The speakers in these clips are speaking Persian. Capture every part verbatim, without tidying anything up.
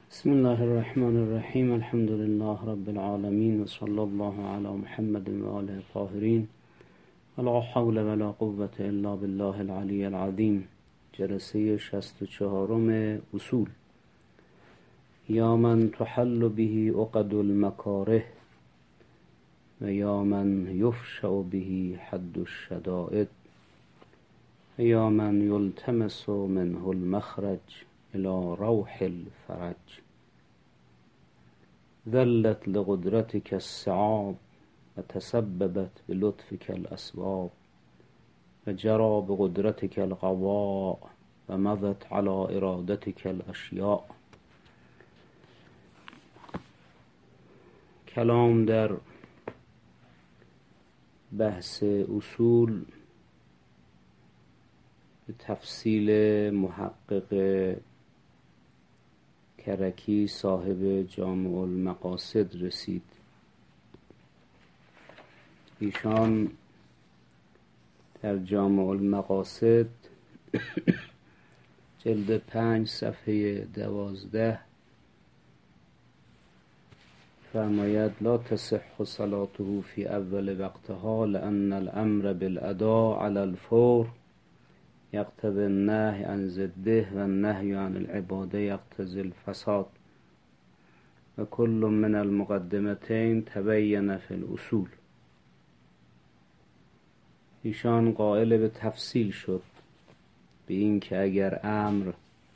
بسم الله الرحمن الرحیم. الحمد لله رب العالمین و صلی الله علی محمد و آله الطاهرین. لا حول ولا قوة الا بالله العلی العظیم. جلسه شصت و چهارم اصول. یا من تحل به عقد المکاره و یا من یفشع به حد الشدائد و یا من یلتمس منه المخرج الى روح الفرج. ذلت لقدرتك الصعاب و تسببت بلطفك الاسباب و جرى بقدرتك القضاء و مضت على ارادتك الاشیاء. کلام در بحث اصول به تفصیل محقق کرکی صاحب جامع المقاصد رسید. ایشان در جامع المقاصد جلد پنج صفحه دوازده فرماید لا تصح صلاته فی اول وقتها لأن الامر بالاداء على الفور یقتضی النهی عن ضده و النهی عن العباده یقتضی الفساد و کل من المقدمتین تبین فی الاصول. ایشان قائل به تفصیل شد به این که اگر امر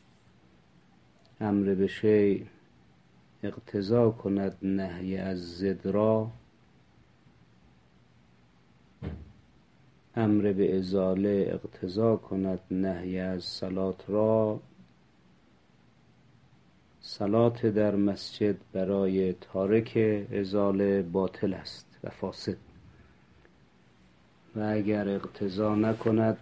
امر به شیء اقتضا کند نهی از ضد را، امر به ازاله اقتضا کند نهی از صلات را، صلات در مسجد برای تارک ازاله باطل است و فاسد، و اگر اقتضا نکند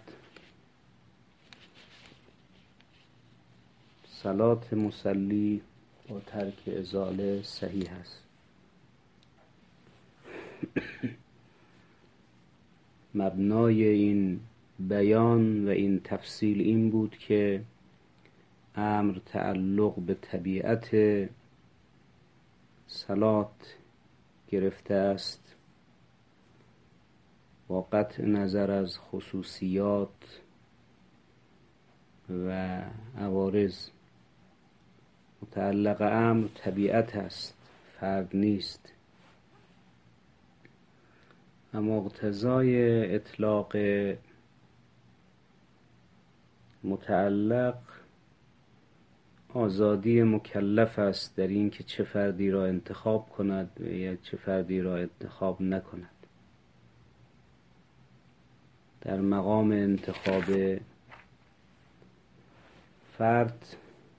صلات مصلی با ترک ازاله صحیح است. مبنای این بیان و این تفصیل این بود که امر تعلق به طبیعت صلات گرفته است با قطع نظر از خصوصیات و عوارض. متعلق امر طبیعت است، فرد نیست. و مقتضای اطلاق متعلق آزادی مکلف است در این که چه فردی را انتخاب کند و یا چه فردی را انتخاب نکند. در مقام انتخاب فرد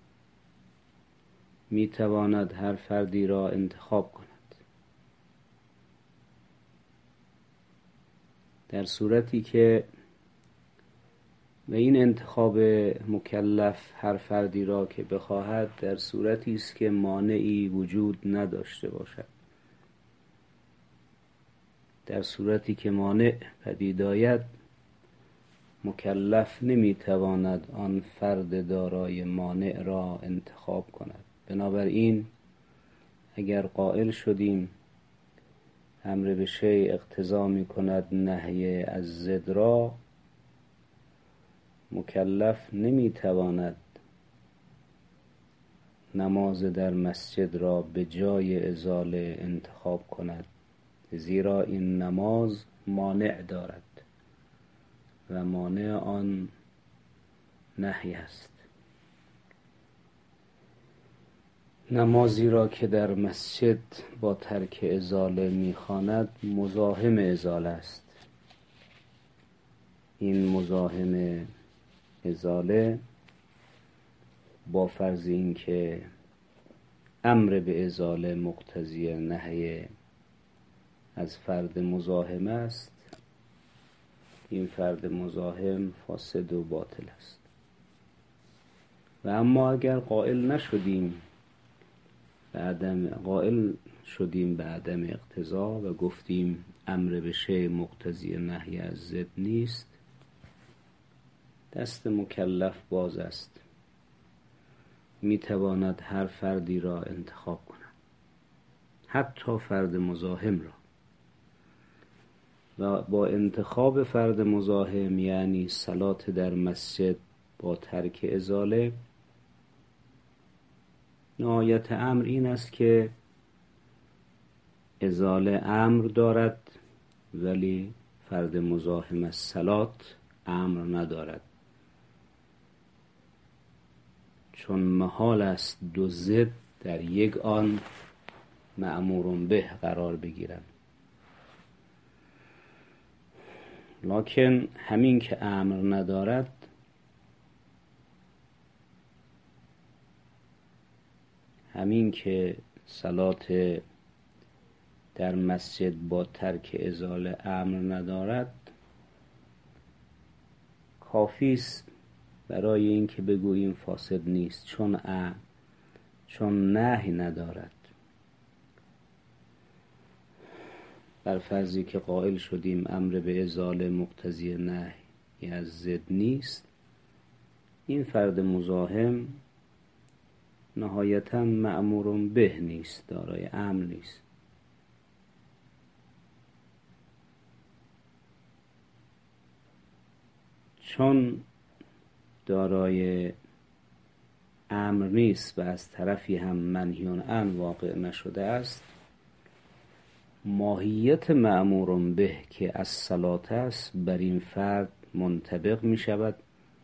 می تواند هر فردی را انتخاب کند، در صورتی که به این انتخاب مکلف هر فردی را که بخواهد در صورتی است که مانعی وجود نداشته باشد. در صورتی که مانع پدید آید مکلف نمیتواند آن فرد دارای مانع را انتخاب کند. بنابراین اگر قائل شدیم امر به شیء اقتضا می کند نهی از ضد را، مکلف نمی تواند نماز در مسجد را به جای ازاله انتخاب کند، زیرا این نماز مانع دارد و مانع آن نهی است. نمازی را که در مسجد با ترک ازاله می‌خواند مزاحم ازاله است. این مزاحم ازاله با فرض این که امر به ازاله مقتضی نهی از فرد مزاحم است، این فرد مزاحم فاسد و باطل است. و اما اگر قائل نشدیم به عدم قائل شدیم به عدم اقتضا و گفتیم امر به شیء مقتضی نهی از ضد نیست، دست مکلف باز است میتواند هر فردی را انتخاب کند، حتی فرد مزاحم را. و با انتخاب فرد مزاحم یعنی صلات در مسجد با ترک ازاله، نهایت امر این است که ازاله امر دارد ولی فرد مزاحم از صلات امر ندارد، چون محال است دو ضد در یک آن مأمور به قرار بگیرند. لکن همین که امر ندارد، همین که صلات در مسجد با ترک ازاله امر ندارد، کافی است برای این که بگوییم فاسد نیست، چون ا چون نهی ندارد. بر فرضی که قائل شدیم امر به ازاله مقتضی نهی از ضد نیست، این فرد مزاحم نهایتاً مأمور به نیست، دارای امر نیست. چون دارای امر نیست و از طرفی هم منهی عنه واقع نشده است، ماهیت مأمور به که از صلات است بر این فرد منطبق می شود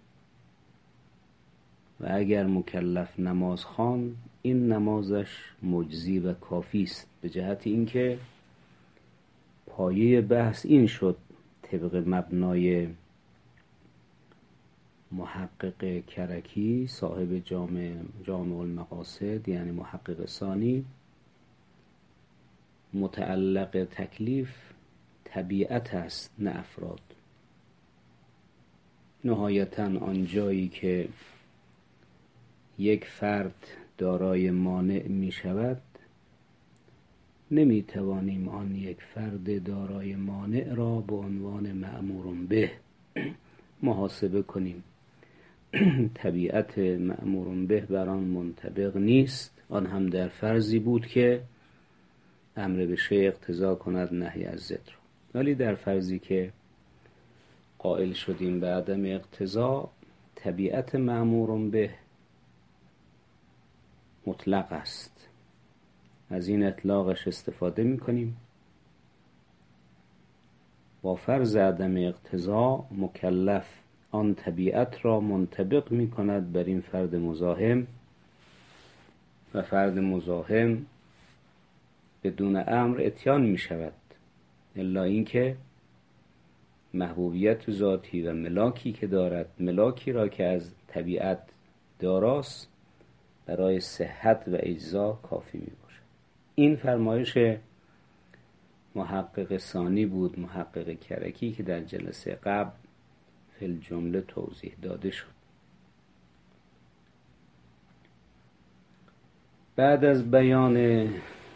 و اگر مکلف نماز خواند، این نمازش مجزی و کافی است، به جهت اینکه پایه بحث این شد طبق مبنای محقق کرکی صاحب جامع جامع المقاصد، یعنی محقق ثانی، متعلق تکلیف طبیعت است نه افراد. نهایتاً آن جایی که یک فرد دارای مانع می شود، نمی توانیم آن یک فرد دارای مانع را به عنوان مأمور به محاسبه کنیم. طبیعت مأمور به بر آن منطبق نیست، آن هم در فرضی بود که امر به شیء اقتضا کند نهی از ضد را. ولی در فرضی که قائل شدیم به عدم اقتضا، طبیعت مأمور به مطلق است. از این اطلاقش استفاده می کنیم. با فرض عدم اقتضا، مکلف آن طبیعت را منطبق می کند بر این فرد مزاحم و فرد مزاحم بدون امر اتیان می شود، الا اینکه محبوبیت ذاتی و ملاکی که دارد، ملاکی را که از طبیعت داراست، برای صحت و اجزا کافی می باشد. این فرمایش محقق ثانی بود، محقق کرکی، که در جلسه قبل فی الجمله توضیح داده شد. بعد از بیان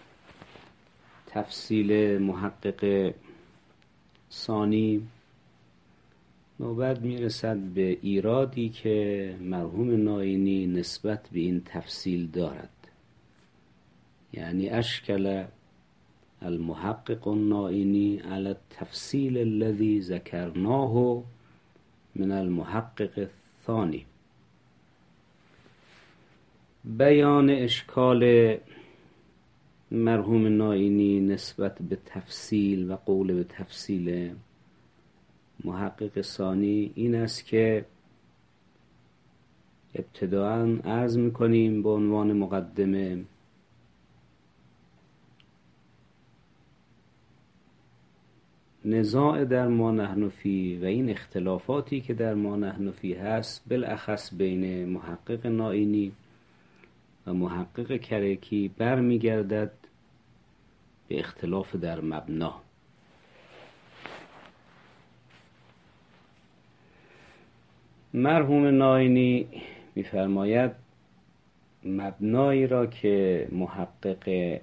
تفصیل محقق ثانی، نوبت میرسد به ایرادی که مرحوم نائینی نسبت به این تفصیل دارد. یعنی اشکل المحقق النائینی علی التفصیل الذی ذکرناه من المحقق الثانی. بیان اشکال مرحوم نائینی نسبت به تفصیل و قول به تفصیل محقق ثانی این است که ابتداءً عرض می‌کنیم به عنوان مقدمه نزاع در ما نحن فی و این اختلافاتی که در ما نحن فی هست، بالاخص بین محقق نائینی و محقق کرکی، برمیگردد به اختلاف در مبنا. مرحوم نائینی می‌فرماید مبنایی را که محقق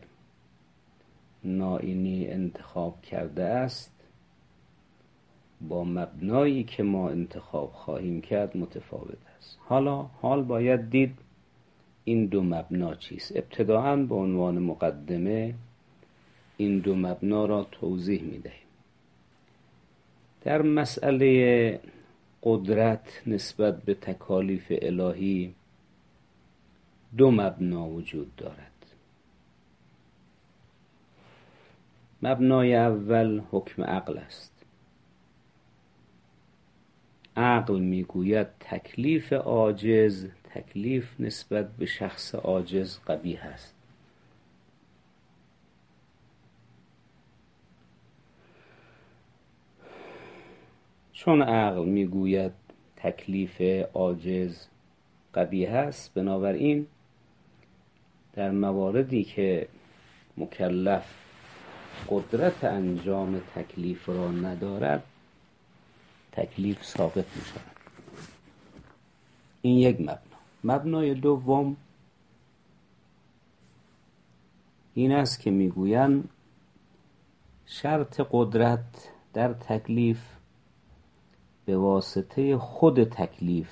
نائینی انتخاب کرده است با مبنایی که ما انتخاب خواهیم کرد متفاوت است. حالا حال باید دید این دو مبنا چیست؟ ابتداءً به عنوان مقدمه این دو مبنا را توضیح می‌دهیم. در مسئله قدرت نسبت به تکالیف الهی دو مبنا وجود دارد. مبنای اول حکم عقل است. عقل میگوید تکلیف عاجز، تکلیف نسبت به شخص عاجز قبیح است. چون عقل میگوید تکلیف عاجز قبیح است، بنابراین در مواردی که مکلف قدرت انجام تکلیف را ندارد تکلیف ساقط می شود. این یک مبنا. مبنای دوم این است که میگویند شرط قدرت در تکلیف به واسطه خود تکلیف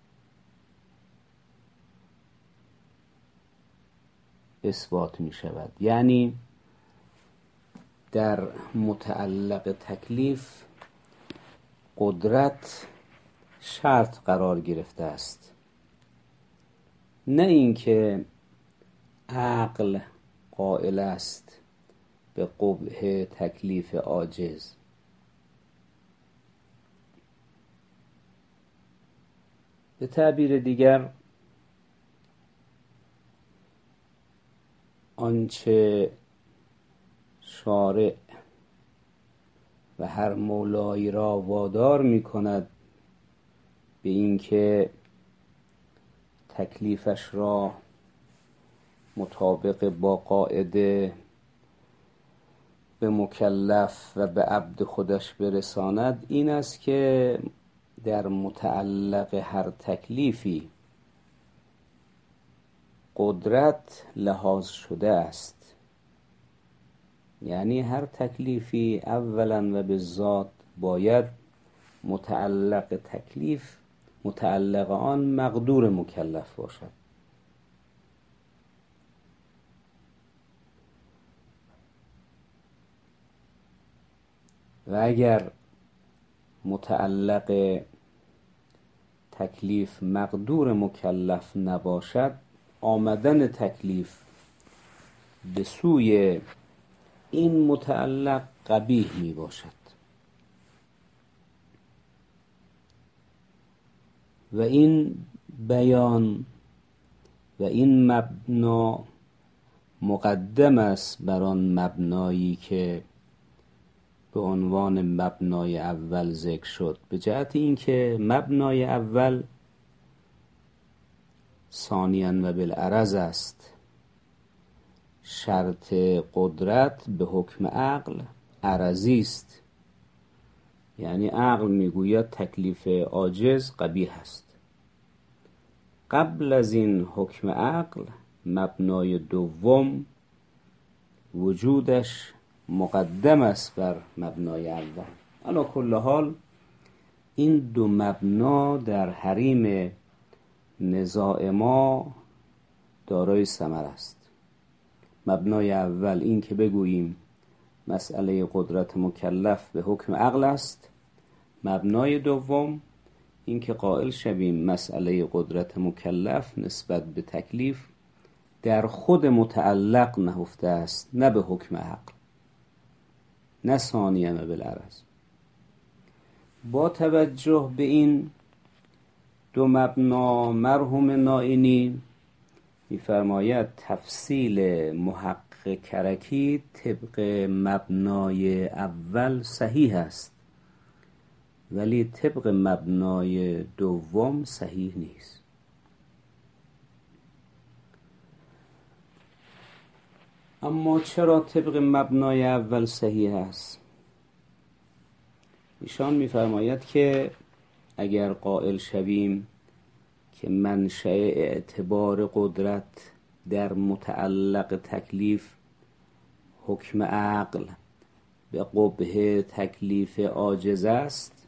اثبات می شود. یعنی در متعلق تکلیف قدرت شرط قرار گرفته است، نه اینکه عقل قائل است به قبح تکلیف عاجز. به تعبیر دیگر آنچه شارع و هر مولایی را وادار می کند به اینکه تکلیفش را مطابق با قاعده به مکلف و به عبد خودش برساند، این است که در متعلق هر تکلیفی قدرت لحاظ شده است. یعنی هر تکلیفی اولا و به ذات باید متعلق تکلیف متعلق آن مقدور مکلف باشد. و اگر متعلق تکلیف مقدور مکلف نباشد، آمدن تکلیف به سوی این متعلق قبیح می باشد. و این بیان و این مبنا مقدم است بر آن مبنایی که به عنوان مبنای اول ذکر شد، به جهت اینکه مبنای اول ثانیاً و بالعرض است. شرط قدرت به حکم عقل عرضی است، یعنی عقل میگوید تکلیف عاجز قبیح است. قبل از این حکم عقل مبنای دوم وجودش مقدم است بر مبنای اول. علی کل حال این دو مبنا در حریم نزاع ما دارای ثمر است. مبنای اول این که بگوییم مسئله قدرت مکلف به حکم عقل است. مبنای دوم این که قائل شویم مسئله قدرت مکلف نسبت به تکلیف در خود متعلق نهفته است، نه به حکم عقل، نه ثانیاً بالعرض. با توجه به این دو مبنا مرحوم نائینی می‌فرماید تفصیل محقق کرکی طبق مبنای اول صحیح است، ولی طبق مبنای دوم صحیح نیست. اما چرا طبق مبنای اول صحیح است؟ ایشان می‌فرماید که اگر قائل شویم که منشأ اعتبار قدرت در متعلق تکلیف حکم عقل به قبح تکلیف عاجز است،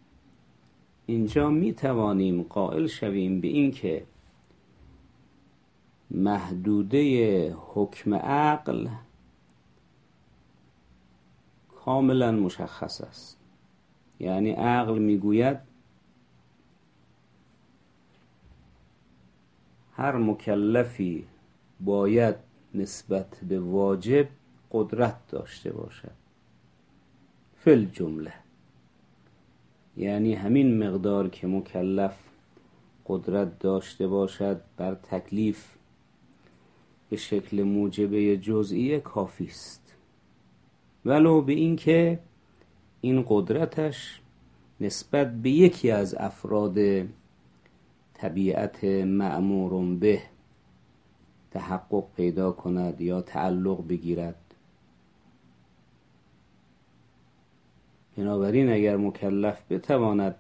اینجا می توانیم قائل شویم به این که محدوده حکم عقل کاملا مشخص است. یعنی عقل میگوید هر مکلفی باید نسبت به واجب قدرت داشته باشد فی الجمله، یعنی همین مقدار که مکلف قدرت داشته باشد بر تکلیف به شکل موجبه جزئیه کافی است، ولو به این که این قدرتش نسبت به یکی از افراد طبیعت مأمور به تحقق پیدا کند یا تعلق بگیرد. بنابراین اگر مکلف بتواند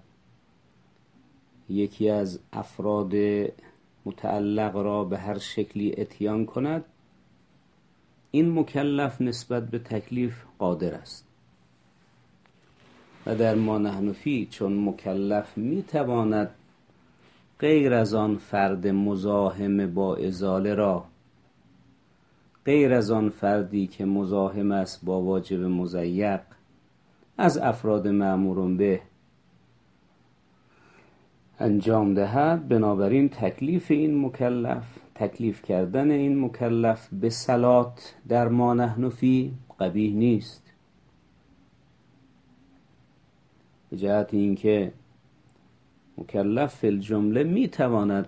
یکی از افراد متعلق را به هر شکلی اتیان کند، این مکلف نسبت به تکلیف قادر است. و در ما نحن فی چون مکلف میتواند غیر از آن فرد مزاحم با ازاله را، غیر از آن فردی که مزاحم است با واجب مضیق از افراد مأمور به انجام دهد، بنابراین تکلیف این مکلف، تکلیف کردن این مکلف به صلات در ما نحن فی قبیح نیست، به جهت اینکه مکلف فی الجمله میتواند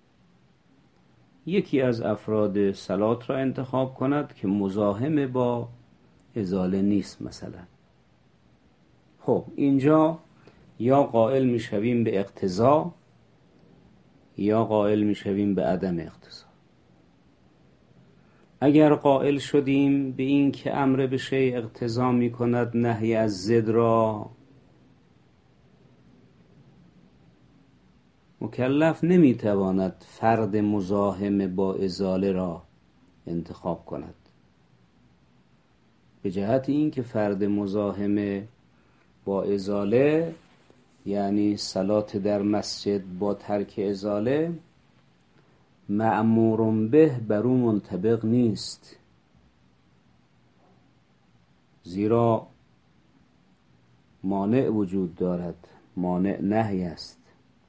یکی از افراد صلات را انتخاب کند که مزاحم با ازاله نیست مثلا. خب اینجا یا قائل میشویم به اقتضا یا قائل میشویم به عدم اقتضا. اگر قائل شدیم به این که امر به شیء اقتضا میکند نهی از ضد را، مکلف نمیتواند فرد مزاحم با ازاله را انتخاب کند، به جهت این که فرد مزاحم با ازاله یعنی صلات در مسجد با ترک ازاله مأمور به بر او منطبق نیست، زیرا مانع وجود دارد، مانع نهی است.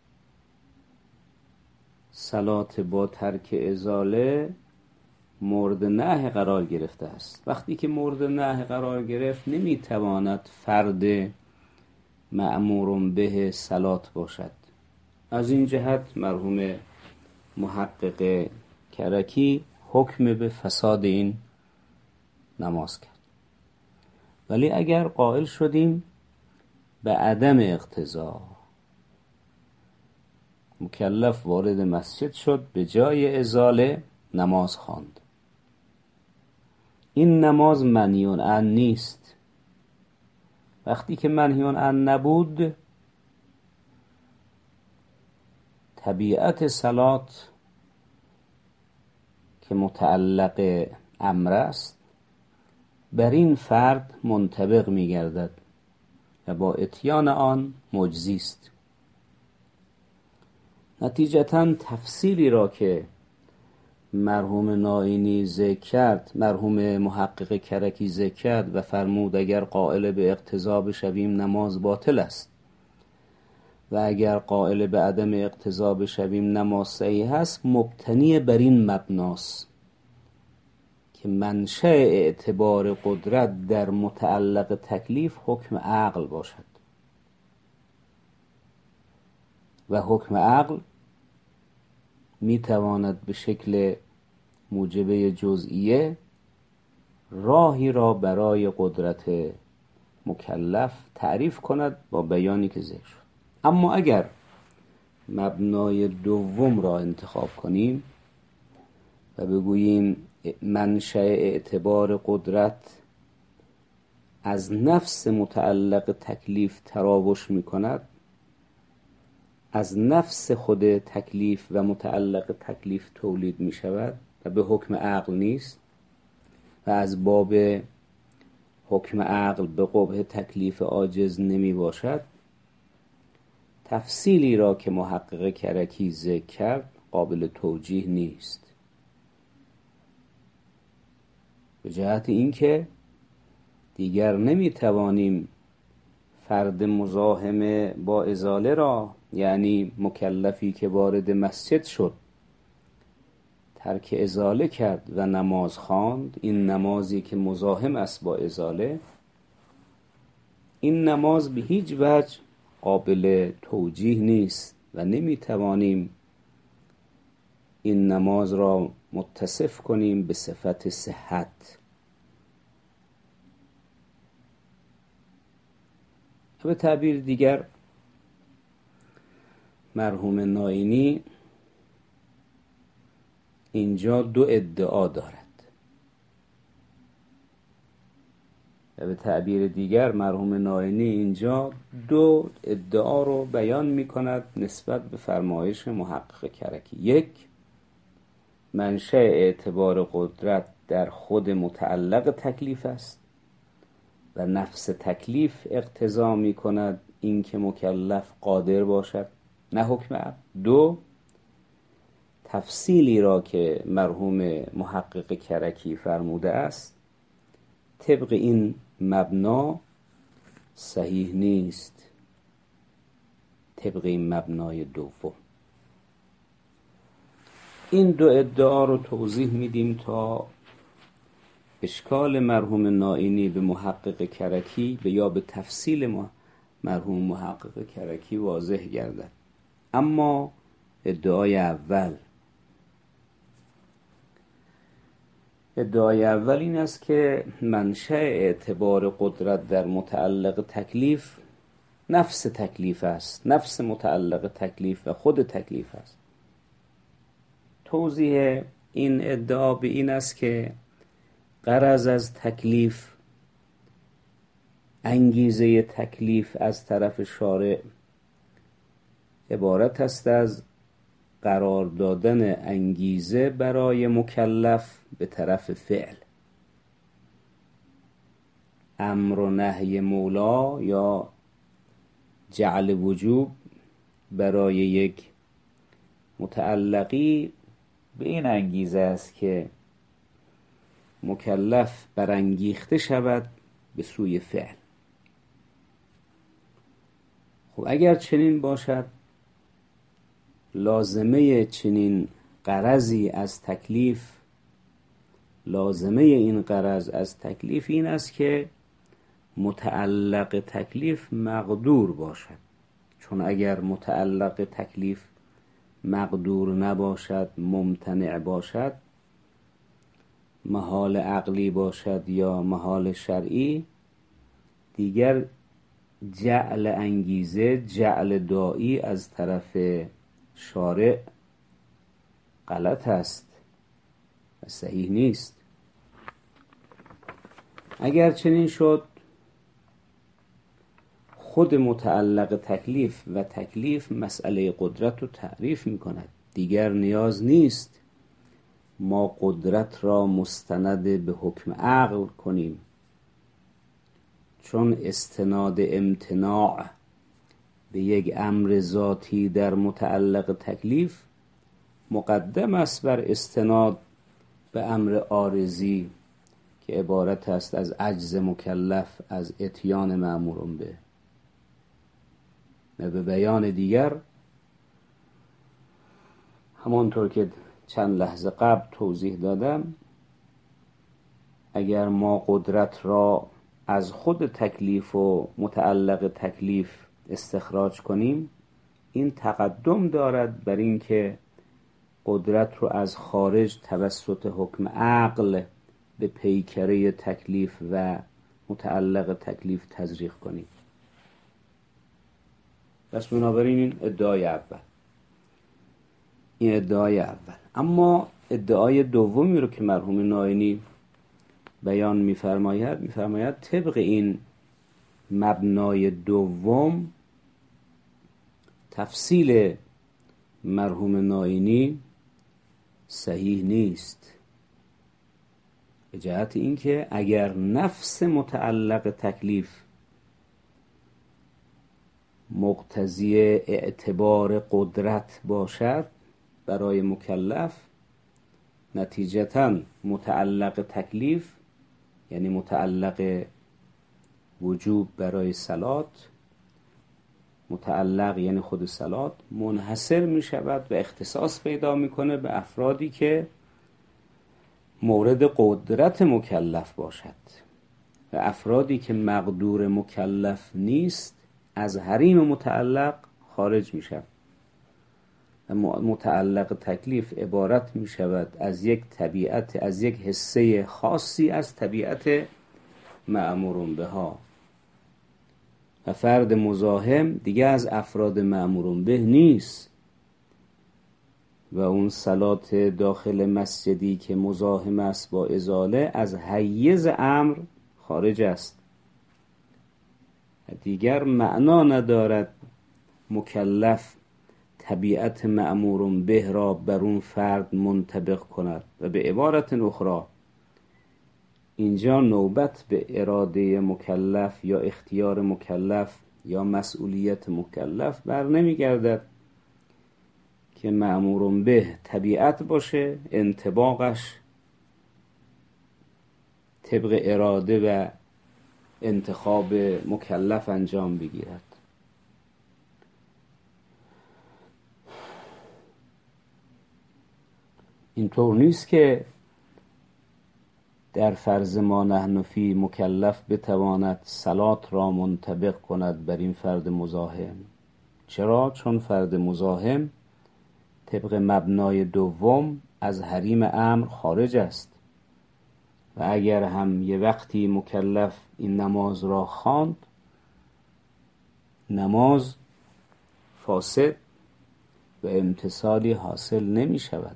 صلات با ترک ازاله مورد نهی قرار گرفته است. وقتی که مورد نهی قرار گرفت نمیتواند فرد مأمور به صلات باشد. از این جهت مرحوم محقق کرکی حکم به فساد این نماز کرد. ولی اگر قائل شدیم به عدم اقتضا، مکلف وارد مسجد شد به جای ازاله نماز خواند، این نماز منهی عنه نیست. وقتی که منهی عنه نبود، طبیعت صلات که متعلق امر است بر این فرد منطبق می گردد و با اتیان آن مجزی است. نتیجتاً تفصیلی را که مرحوم نائینی ذکر کرد، مرحوم محقق کرکی ذکر کرد و فرمود اگر قائل به اقتضا بشویم نماز باطل است و اگر قائل به عدم اقتضا بشویم نماز صحیح است، مبتنی بر این مبناست که منشأ اعتبار قدرت در متعلق تکلیف حکم عقل باشد و حکم عقل میتواند به شکل موجبه جزئیه راهی را برای قدرت مکلف تعریف کند با بیانی که ذکر شد. اما اگر مبنای دوم را انتخاب کنیم و بگوییم منشأ اعتبار قدرت از نفس متعلق تکلیف تراوش می کند، از نفس خود تکلیف و متعلق تکلیف تولید می شود و به حکم عقل نیست و از باب حکم عقل به قبح تکلیف عاجز نمی باشد، تفصیلی را که محقق کرکی ذکر کرد قابل توجیه نیست. به جهت اینکه دیگر نمیتوانیم فرد مزاحم با ازاله را، یعنی مکلفی که وارد مسجد شد ترک ازاله کرد و نماز خواند، این نمازی که مزاحم است با ازاله، این نماز به هیچ وجه قابل توجیه نیست و نمیتوانیم این نماز را متصف کنیم به صفت صحت. به تعبیر دیگر مرحوم نائینی اینجا دو ادعا دارد و به تعبیر دیگر مرحوم نائینی اینجا دو ادعا رو بیان می کند نسبت به فرمایش محقق کرکی. یک، منشأ اعتبار قدرت در خود متعلق تکلیف است و نفس تکلیف اقتضا می کند این که مکلف قادر باشد، نه حکم عقل. دو، تفصیلی را که مرحوم محقق کرکی فرموده است طبق این مبنا صحیح نیست، طبق این مبنای دوم. این دو ادعا رو توضیح میدیم تا اشکال مرحوم نائینی به محقق کرکی به یا به تفصیل مرحوم محقق کرکی واضح گردد. اما ادعای اول ادعای اول این است که منشأ اعتبار قدرت در متعلق تکلیف نفس تکلیف است، نفس متعلق تکلیف و خود تکلیف است. توضیح این ادعا به این است که غرض از تکلیف، انگیزه تکلیف از طرف شارع عبارت است از قرار دادن انگیزه برای مکلف به طرف فعل. امر و نهی مولا یا جعل وجوب برای یک متعلقی به این انگیزه است که مکلف برانگیخته شود به سوی فعل. خب اگر چنین باشد، لازمه چنین غرضی از تکلیف، لازمه این غرض از تکلیف این است که متعلق تکلیف مقدور باشد، چون اگر متعلق تکلیف مقدور نباشد، ممتنع باشد، محال عقلی باشد یا محال شرعی، دیگر جعل انگیزه، جعل داعی از طرف شارع غلط است و صحیح نیست. اگر چنین شد، خود متعلق تکلیف و تکلیف مسئله قدرت رو تعریف می کند. دیگر نیاز نیست ما قدرت را مستند به حکم عقل کنیم، چون استناد امتناع به یک امر ذاتی در متعلق تکلیف مقدم است بر استناد به امر عارضی که عبارت است از عجز مکلف از اتیان مأمور به. و به بیان دیگر، همانطور که چند لحظه قبل توضیح دادم، اگر ما قدرت را از خود تکلیف و متعلق تکلیف استخراج کنیم، این تقدم دارد بر این که قدرت رو از خارج توسط حکم عقل به پیکره تکلیف و متعلق تکلیف تزریق کنیم. پس بنابراین این ادعای اول این ادعای اول اما ادعای دومی رو که مرحوم نائینی بیان می‌فرماید می‌فرماید طبق این مبنای دوم تفصیل مرحوم نائینی صحیح نیست، به جهت اینکه اگر نفس متعلق تکلیف مقتضی اعتبار قدرت باشد برای مکلف، نتیجتاً متعلق تکلیف یعنی متعلق وجوب برای صلات، متعلق یعنی خود صلات، منحصر می شود و اختصاص پیدا میکنه به افرادی که مورد قدرت مکلف باشد و افرادی که مقدور مکلف نیست از حریم متعلق خارج می شود. متعلق تکلیف عبارت می شود از یک طبیعت، از یک حصه خاصی از طبیعت مأمور بها و فرد مزاحم دیگه از افراد مأمور به نیست و اون صلات داخل مسجدی که مزاحم است با ازاله از حیز امر خارج است. دیگر معنا ندارد مکلف طبیعت مأمور به را بر اون فرد منطبق کند و به عبارت اخرى اینجا نوبت به اراده مکلف یا اختیار مکلف یا مسئولیت مکلف بر نمی گردد که مأمور به طبیعت باشه، انطباقش طبق اراده و انتخاب مکلف انجام بگیرد. اینطور نیست که در فرض ما نحن فی مکلف بتواند صلات را منطبق کند بر این فرد مزاحم. چرا؟ چون فرد مزاحم طبق مبنای دوم از حریم امر خارج است و اگر هم یه وقتی مکلف این نماز را خواند، نماز فاسد و امتثالی حاصل نمی شود.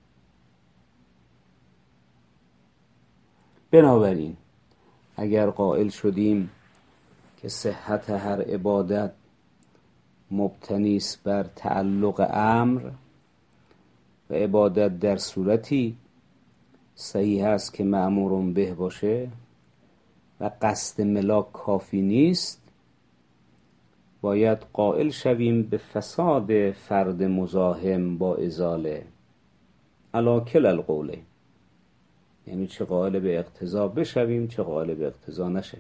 بنابراین اگر قائل شدیم که صحت هر عبادت مبتنی است بر تعلق امر و عبادت در صورتی صحیح است که مأمور به باشه و قصد ملاک کافی نیست، باید قائل شویم به فساد فرد مزاحم با ازاله علی کل القوله، یعنی چه قائل به اقتضا بشویم چه قائل به اقتضا نشه.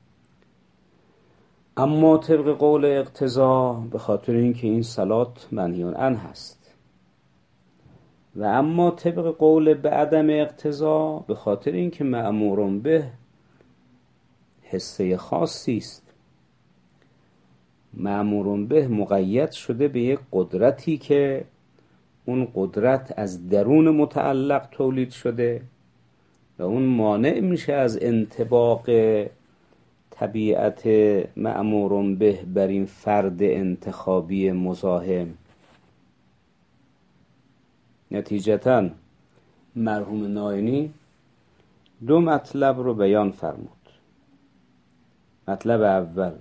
اما طبق قول اقتضا به خاطر اینکه این صلات منهی عنه هست و اما طبق قول به عدم اقتضا به خاطر اینکه مأمور به حصه خاصی است. مأمور به مقید شده به یک قدرتی که اون قدرت از درون متعلق تولید شده و اون مانع میشه از انطباق طبیعت مأمور به بر این فرد انتخابی مزاحم. نتیجتاً مرحوم ناینی دو مطلب رو بیان فرمود. مطلب اول،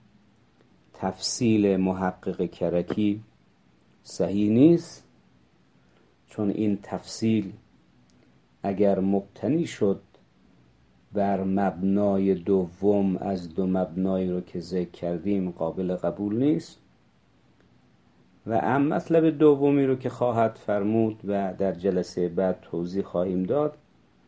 تفصیل محقق کرکی صحیح نیست، چون این تفصیل اگر مبتنی شد بر مبنای دوم از دو مبنایی رو که ذکر کردیم قابل قبول نیست. و هم مطلب دومی رو که خواهد فرمود و در جلسه بعد توضیح خواهیم داد،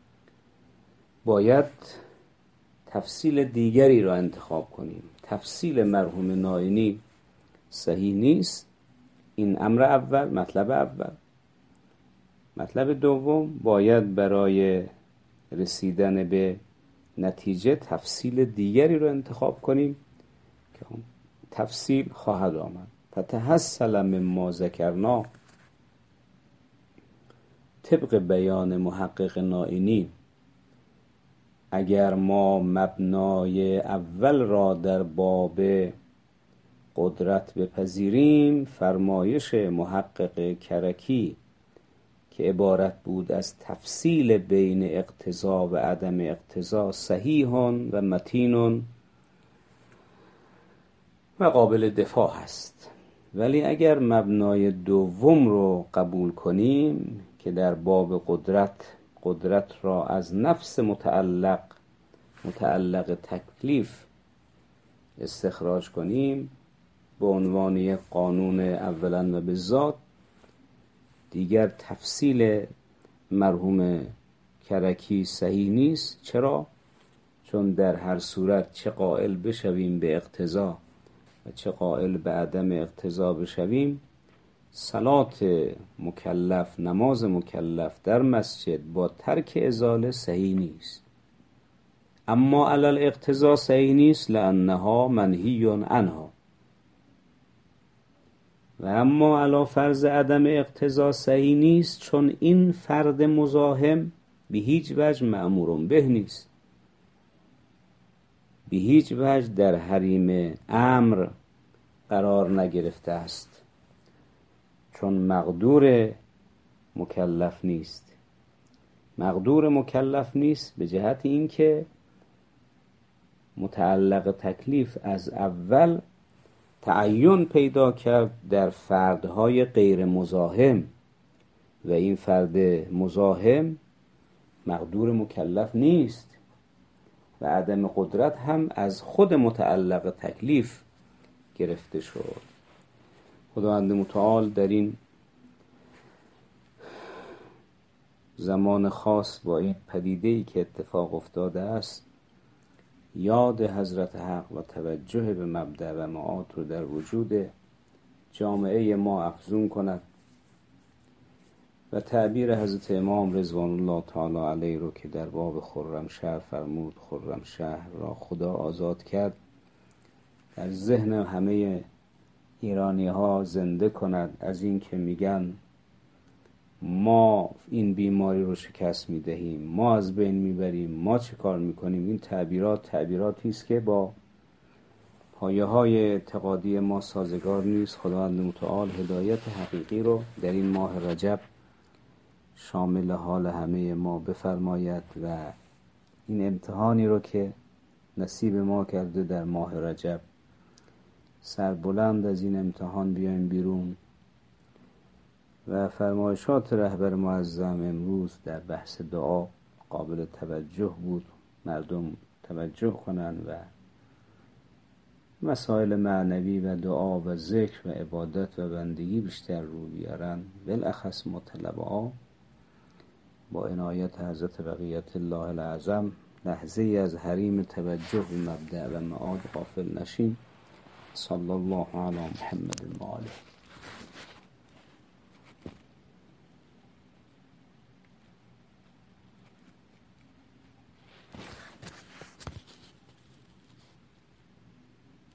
باید تفصیل دیگری را انتخاب کنیم. تفصیل مرحوم ناینی صحیح نیست، این امر اول، مطلب اول. مطلب دوم، باید برای رسیدن به نتیجه تفصیل دیگری رو انتخاب کنیم که تفصیل خواهد آمد. فتحصل مما ذکرنا، طبق بیان محقق ناینی اگر ما مبنای اول را در باب قدرت بپذیریم، فرمایش محقق کرکی که عبارت بود از تفصیل بین اقتضا و عدم اقتضا صحیح و متین و قابل دفاع است. ولی اگر مبنای دوم رو قبول کنیم که در باب قدرت قدرت را از نفس متعلق متعلق تکلیف استخراج کنیم به عنوان یک قانون اولا و به ذات، دیگر تفصیل مرحوم کرکی صحیح نیست. چرا؟ چون در هر صورت چه قائل بشویم به اقتضا و چه قائل به عدم اقتضا بشویم، صلات مکلف، نماز مکلف در مسجد با ترک ازاله صحیح نیست. اما علی الاقتضا صحیح نیست لانها منهی عنها، و اما علی فرض عدم اقتضا صحیح نیست چون این فرد مزاحم به هیچ وجه مأمور به نیست، به هیچ وجه در حریم امر قرار نگرفته است، چون مقدور مکلف نیست. مقدور مکلف نیست به جهت اینکه متعلق تکلیف از اول تعین پیدا کرد در فردهای غیر مزاحم و این فرد مزاحم مقدور مکلف نیست و عدم قدرت هم از خود متعلق تکلیف گرفته شد. خداوند متعال در این زمان خاص با این پدیده‌ای که اتفاق افتاده است یاد حضرت حق و توجه به مبدأ و معاد رو در وجود جامعه ما افزون کند و تعبیر حضرت امام رضوان الله تعالی علیه رو که در باب خرمشهر فرمود خرمشهر را خدا آزاد کرد در ذهن همه ایرانی ها زنده کند، از این که میگن ما این بیماری رو شکست میدهیم، ما از بین میبریم، ما چه کار میکنیم. این تعبیرات تعبیراتی است که با پایه های اعتقادی ما سازگار نیست. خداوند متعال هدایت حقیقی رو در این ماه رجب شامل حال همه ما بفرماید و این امتحانی رو که نصیب ما کرده در ماه رجب سربلند از این امتحان بیایم بیرون و فرمایشات رهبر معظم امروز در بحث دعا قابل توجه بود، مردم توجه کنند و مسائل معنوی و دعا و ذکر و عبادت و بندگی بیشتر رو بیارن. بالاخص مطلبا با عنایت حضرت بقیت الله العظم لحظه از حریم توجه به مبدأ و معاد غافل نشیم. صلی الله علی محمد و آله.